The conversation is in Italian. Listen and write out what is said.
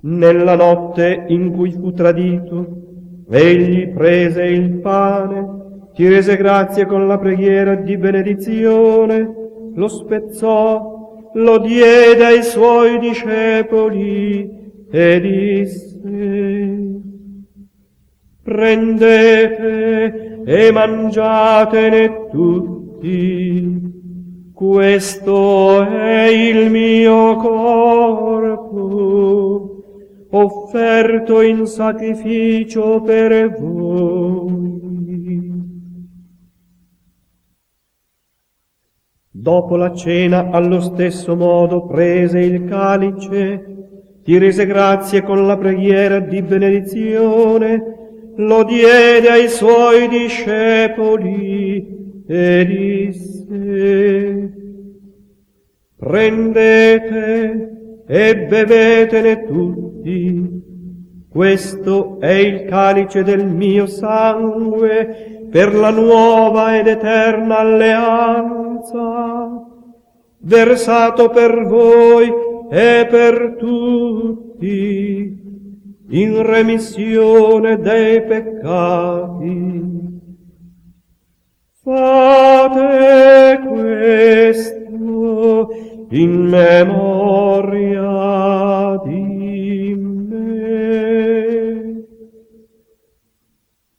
Nella notte in cui fu tradito, egli prese il pane, ti rese grazie con la preghiera di benedizione, lo spezzò, lo diede ai suoi discepoli e disse: prendete e mangiatene tutti, questo è il mio corpo, offerto in sacrificio per voi. Dopo la cena, allo stesso modo, prese il calice, ti rese grazie con la preghiera di benedizione, lo diede ai suoi discepoli e disse: prendete e bevetene tutti, questo è il calice del mio sangue per la nuova ed eterna alleanza, versato per voi e per tutti in remissione dei peccati. Fate questo in memoria